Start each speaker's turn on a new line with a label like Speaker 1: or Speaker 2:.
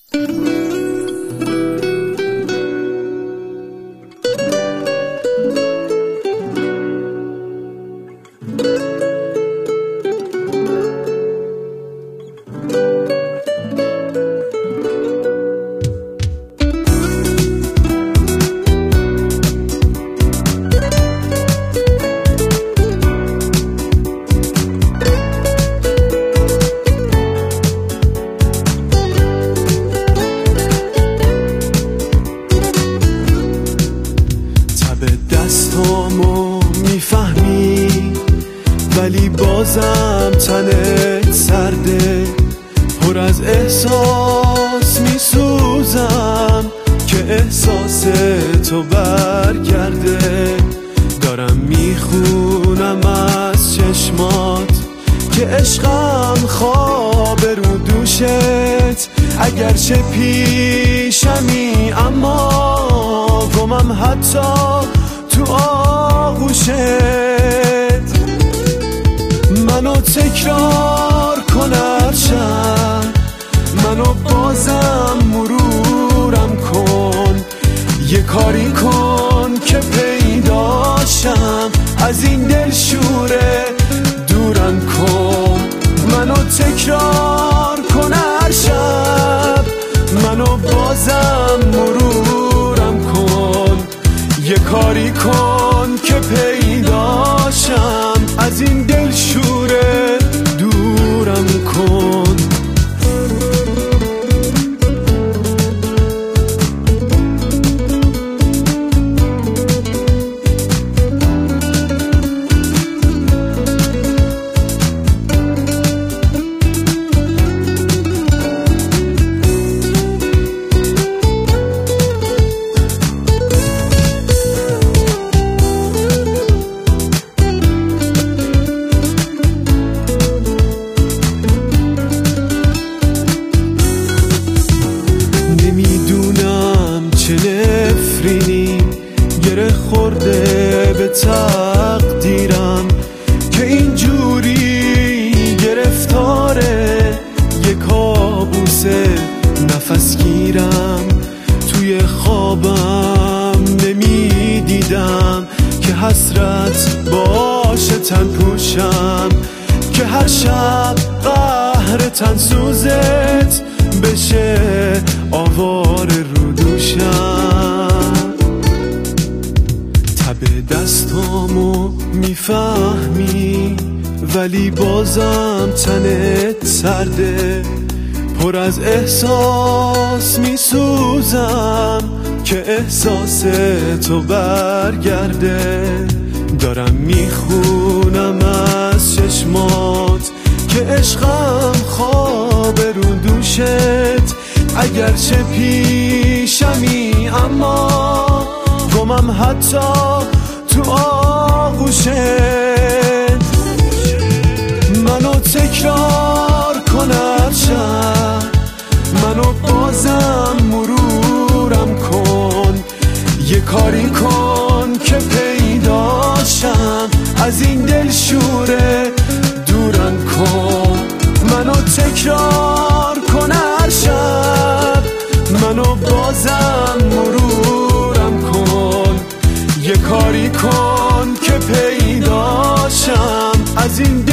Speaker 1: دستامو میفهمی ولی بازم تنت سرده، پر از احساس میسوزم که احساس تو برگرده. دارم میخونم از چشمات که عشقم خواب رو دوشت، اگرچه پیشمی اما گمم حتی تو آغوشت. منو تکرار کن هر شب، منو بازم مرورم کن، یه کاری کن که پیداشم، از این دلشوره دورم کن. منو تکرار کن هر شب، منو بازم مرورم کن، یه کاری کن که پیداشم، از این دلشوره دورم کن. گره خورده به تقدیرم که اینجوری گرفتاره، یه کابوس نفس گیرم. توی خوابم نمیدیدم که حسرت باشه تن پوشم، که هر شب قهر تن سوزت بشه آوار رو دوشم. به دستامو میفهمی ولی بازم تنت سرده، پر از احساس میسوزم که احساس تو برگرده. دارم میخونم از چشمات که عشقم خواب رو دوشت، اگرچه پیشمی اما گمم حتی تو آغوشت. منو تکرار کن هر شب، منو بازم مرورم کن، یه کاری کن که پیداشم، از این دلشوره دورم کن. منو تکرار کن هر شب، منو بازم مرورم کن، یه کاری کن که پیداشم، از این